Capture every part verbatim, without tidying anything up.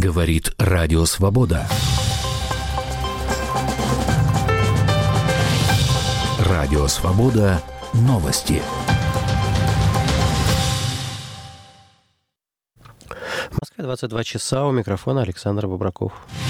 Говорит Радио Свобода. Радио Свобода. Новости. В Москве двадцать два часа. У микрофона Александр Бобраков.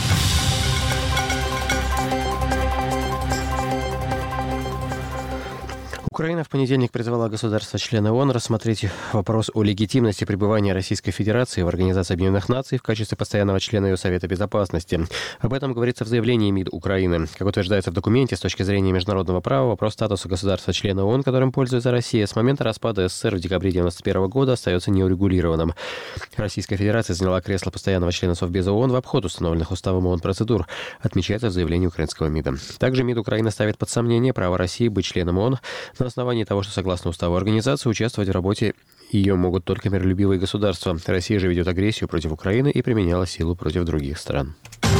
Украина в понедельник призвала государства-члены ООН рассмотреть вопрос о легитимности пребывания Российской Федерации в Организации Объединенных Наций в качестве постоянного члена ее Совета Безопасности. Об этом говорится в заявлении МИД Украины. Как утверждается в документе, с точки зрения международного права, вопрос статуса государства-члена ООН, которым пользуется Россия, с момента распада СССР в декабре девяносто первого года остается неурегулированным. Российская Федерация заняла кресло постоянного члена Совбеза ООН в обход установленных уставом ООН процедур, отмечается в заявлении украинского МИДа. Также МИД Украины ставит под сомнение право России быть членом ООН на основании того, что, согласно уставу организации, участвовать в работе ее могут только миролюбивые государства. Россия же ведет агрессию против Украины и применяла силу против других стран.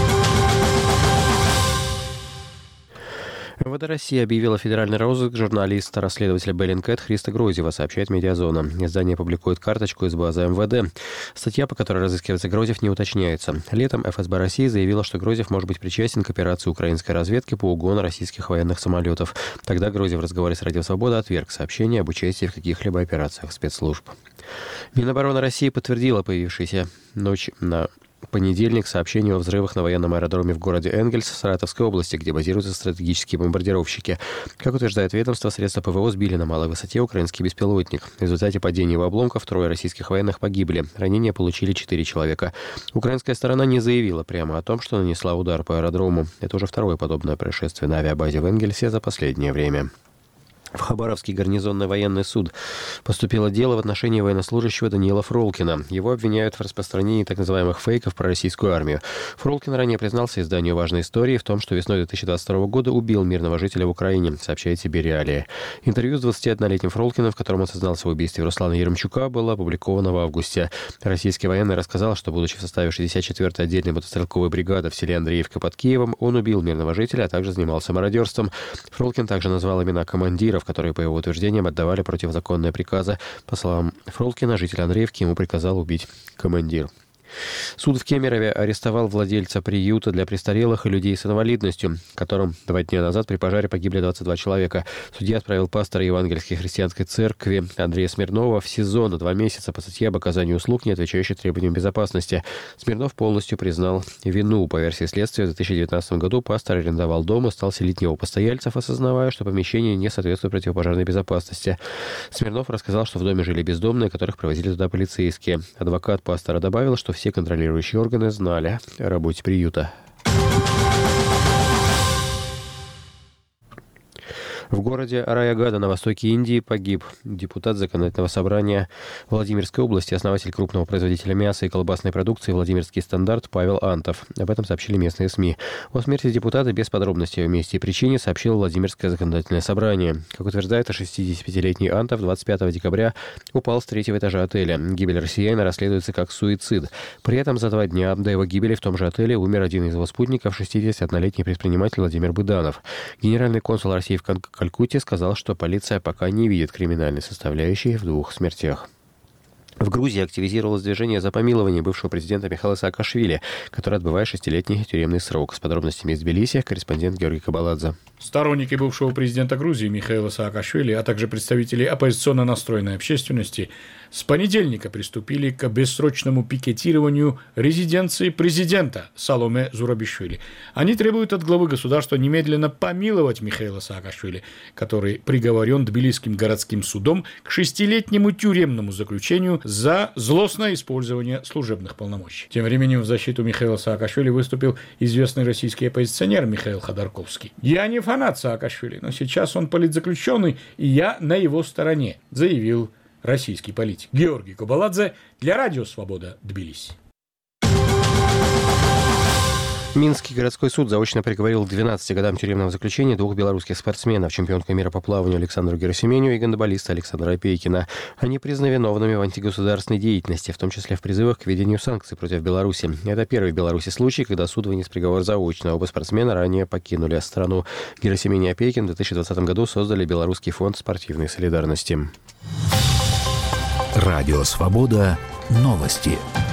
МВД России объявила федеральный розыск журналиста-расследователя Bellingcat Христа Грозева, сообщает «Медиазона». Издание публикует карточку из базы МВД. Статья, по которой разыскивается Грозев, не уточняется. Летом ФСБ России заявила, что Грозев может быть причастен к операции украинской разведки по угону российских военных самолетов. Тогда Грозев в разговоре с Радио Свобода отверг сообщение об участии в каких-либо операциях спецслужб. Минобороны России подтвердила появившуюся ночь на понедельник сообщение о взрывах на военном аэродроме в городе Энгельс Саратовской области, где базируются стратегические бомбардировщики. Как утверждает ведомство, средства ПВО сбили на малой высоте украинский беспилотник. В результате падения его обломков трое российских военных погибли. Ранения получили четыре человека. Украинская сторона не заявила прямо о том, что нанесла удар по аэродрому. Это уже второе подобное происшествие на авиабазе в Энгельсе за последнее время. В Хабаровский гарнизонный военный суд поступило дело в отношении военнослужащего Даниила Фролкина. Его обвиняют в распространении так называемых фейков про российскую армию. Фролкин ранее признался изданию «Важной истории» в том, что весной две тысячи двадцать второго года убил мирного жителя в Украине, сообщает себе «Реалии». Интервью с двадцатиоднолетним Фролкиным, в котором он сознался в убийстве Руслана Еремчука, было опубликовано в августе. Российский военный рассказал, что, будучи в составе шестьдесят четвёртой отдельной мотострелковой бригады в селе Андреевка под Киевом, он убил мирного жителя, а также занимался мародерством. Фролкин также назвал имена командиров, которые, по его утверждениям, отдавали противозаконные приказы. По словам Фролкина, житель Андреевки ему приказал убить командир. Суд в Кемерове арестовал владельца приюта для престарелых и людей с инвалидностью, в котором два дня назад при пожаре погибли двадцать два человека. Судья отправил пастора Евангельской христианской церкви Андрея Смирнова в СИЗО на два месяца по статье об оказании услуг, не отвечающих требованиям безопасности. Смирнов полностью признал вину. По версии следствия, в две тысячи девятнадцатом году пастор арендовал дом и стал селить в него постояльцев, осознавая, что помещение не соответствует противопожарной безопасности. Смирнов рассказал, что в доме жили бездомные, которых провозили туда полицейские. Адвокат пастора добавил, что все Все контролирующие органы знали о работе приюта. В городе Раягада на востоке Индии погиб депутат Законодательного собрания Владимирской области, основатель крупного производителя мяса и колбасной продукции «Владимирский стандарт» Павел Антов. Об этом сообщили местные СМИ. О смерти депутата без подробностей о месте и причине сообщило Владимирское Законодательное собрание. Как утверждает шестидесятипятилетний Антов, двадцать пятого декабря упал с третьего этажа отеля. Гибель россиянина расследуется как суицид. При этом за два дня до его гибели в том же отеле умер один из его спутников, шестидесятиоднолетний предприниматель Владимир Быданов. Генеральный консул России в Калькутте сказал, что полиция пока не видит криминальной составляющей в двух смертях. В Грузии активизировалось движение за помилование бывшего президента Михаила Саакашвили, который отбывает шестилетний тюремный срок. С подробностями из Тбилиси корреспондент Георгий Кабаладзе. Сторонники бывшего президента Грузии Михаила Саакашвили, а также представители оппозиционно настроенной общественности с понедельника приступили к бессрочному пикетированию резиденции президента Саломе Зурабишвили. Они требуют от главы государства немедленно помиловать Михаила Саакашвили, который приговорен Тбилисским городским судом к шестилетнему тюремному заключению за злостное использование служебных полномочий. Тем временем в защиту Михаила Саакашвили выступил известный российский оппозиционер Михаил Ходорковский. «Я не фанат Саакашвили, но сейчас он политзаключенный, и я на его стороне», заявил российский политик. Георгий Кабаладзе для Радио Свобода, Тбилиси. Минский городской суд заочно приговорил к двенадцати годам тюремного заключения двух белорусских спортсменов, чемпионку мира по плаванию Александру Герасименю и гандболиста Александра Опейкина. Они признаны виновными в антигосударственной деятельности, в том числе в призывах к введению санкций против Беларуси. Это первый в Беларуси случай, когда суд вынес приговор заочно. Оба спортсмена ранее покинули страну. Герасименю и Опейкин в две тысячи двадцатом году создали Белорусский фонд спортивной солидарности. Радио Свобода. Новости.